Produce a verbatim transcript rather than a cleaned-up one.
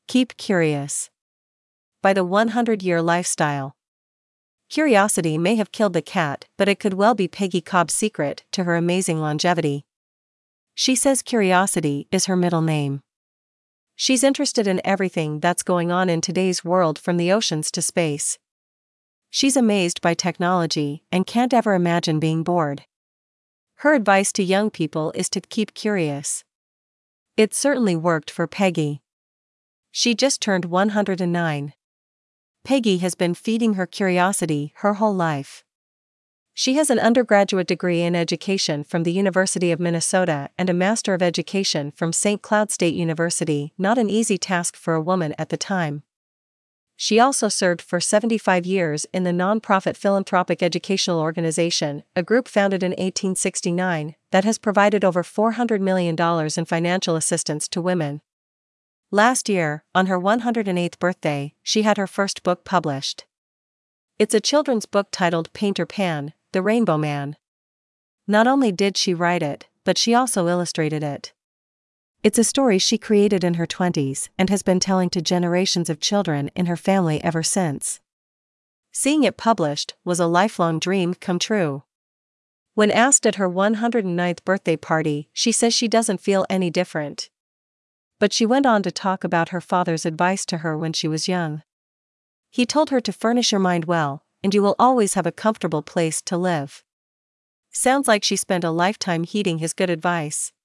Keep curious. By the one hundred year Lifestyle. Curiosity may have killed the cat, but it could well be Peggy Cobb's secret to her amazing longevity. She says curiosity is her middle name. She's interested in everything that's going on in today's world, from the oceans to space. She's amazed by technology and can't ever imagine being bored. Her advice to young people is to keep curious. It certainly worked for Peggy. She just turned one hundred nine. Peggy has been feeding her curiosity her whole life. She has an undergraduate degree in education from the University of Minnesota and a Master of Education from Saint Cloud State University, not an easy task for a woman at the time. She also served for seventy-five years in the nonprofit Philanthropic Educational Organization, a group founded in eighteen sixty-nine, that has provided over four hundred million dollars in financial assistance to women. Last year, on her one hundred eighth birthday, she had her first book published. It's a children's book titled Painter Pan, The Rainbow Man. Not only did she write it, but she also illustrated it. It's a story she created in her twenties and has been telling to generations of children in her family ever since. Seeing it published was a lifelong dream come true. When asked at her one hundred ninth birthday party, she says she doesn't feel any different. But she went on to talk about her father's advice to her when she was young. He told her to furnish your mind well, and you will always have a comfortable place to live. Sounds like she spent a lifetime heeding his good advice.